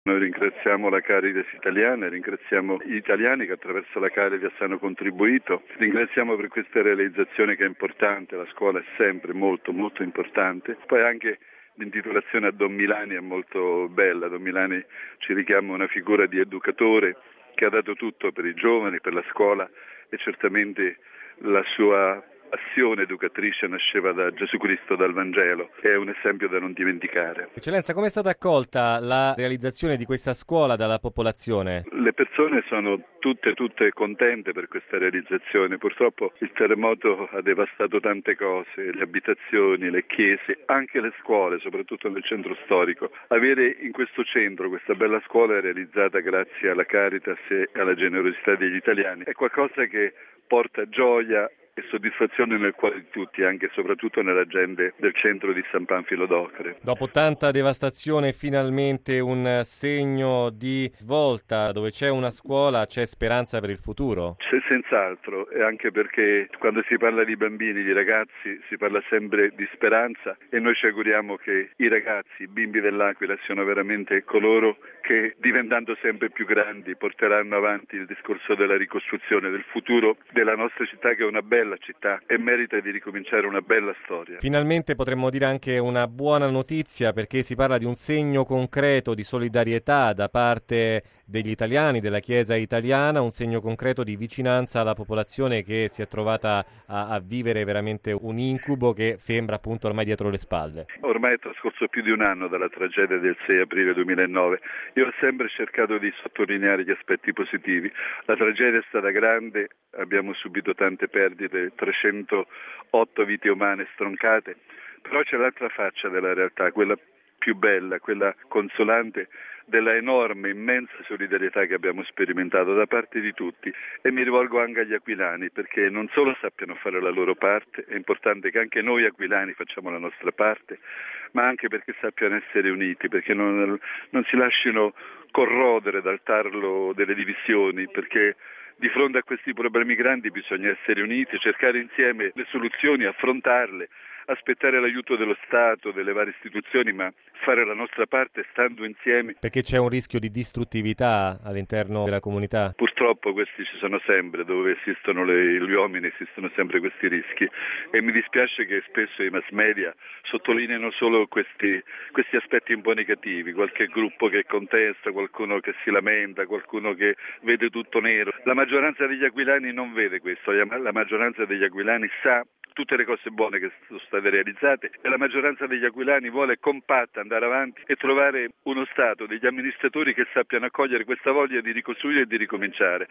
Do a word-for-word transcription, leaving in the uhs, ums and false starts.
Noi ringraziamo la Caritas italiana, ringraziamo gli italiani che attraverso la Caritas hanno contribuito, ringraziamo per questa realizzazione che è importante, la scuola è sempre molto molto importante, poi anche l'intitolazione a Don Milani è molto bella, Don Milani ci richiama una figura di educatore che ha dato tutto per i giovani, per la scuola e certamente la sua passione educatrice nasceva da Gesù Cristo, dal Vangelo, è un esempio da non dimenticare. Eccellenza, come è stata accolta la realizzazione di questa scuola dalla popolazione? Le persone sono tutte tutte contente per questa realizzazione. Purtroppo il terremoto ha devastato tante cose, le abitazioni, le chiese, anche le scuole, soprattutto nel centro storico. Avere in questo centro questa bella scuola realizzata grazie alla Caritas e alla generosità degli italiani è qualcosa che porta gioia e soddisfazione nel cuore di tutti, anche e soprattutto nella gente del centro di San Panfilo d'Ocre. Dopo tanta devastazione, finalmente un segno di svolta, dove c'è una scuola, c'è speranza per il futuro? C'è senz'altro, e anche perché quando si parla di bambini, di ragazzi, si parla sempre di speranza e noi ci auguriamo che i ragazzi, i bimbi dell'Aquila siano veramente coloro che, diventando sempre più grandi, porteranno avanti il discorso della ricostruzione del futuro della nostra città, che è una bella città e merita di ricominciare una bella storia. Finalmente potremmo dire anche una buona notizia, perché si parla di un segno concreto di solidarietà da parte degli italiani, della Chiesa italiana, un segno concreto di vicinanza alla popolazione che si è trovata a, a vivere veramente un incubo che sembra appunto ormai dietro le spalle. Ormai è trascorso più di un anno dalla tragedia del sei aprile duemilanove. Io ho sempre cercato di sottolineare gli aspetti positivi. La tragedia è stata grande, abbiamo subito tante perdite, trecentotto vite umane stroncate, però c'è l'altra faccia della realtà, quella più bella, quella consolante, della enorme, immensa solidarietà che abbiamo sperimentato da parte di tutti, e mi rivolgo anche agli aquilani perché non solo sappiano fare la loro parte, è importante che anche noi aquilani facciamo la nostra parte, ma anche perché sappiano essere uniti, perché non, non si lasciano corrodere dal tarlo delle divisioni, perché di fronte a questi problemi grandi bisogna essere uniti, cercare insieme le soluzioni, affrontarle, aspettare l'aiuto dello Stato, delle varie istituzioni, ma fare la nostra parte stando insieme. Perché c'è un rischio di distruttività all'interno della comunità? Purtroppo questi ci sono sempre, dove esistono le, gli uomini esistono sempre questi rischi, e mi dispiace che spesso i mass media sottolineano solo questi, questi aspetti un po' negativi, qualche gruppo che contesta, qualcuno che si lamenta, qualcuno che vede tutto nero. La maggioranza degli aquilani non vede questo, la maggioranza degli aquilani sa tutte le cose buone che sono state realizzate e la maggioranza degli aquilani vuole compatta andare avanti e trovare uno Stato, degli amministratori che sappiano accogliere questa voglia di ricostruire e di ricominciare.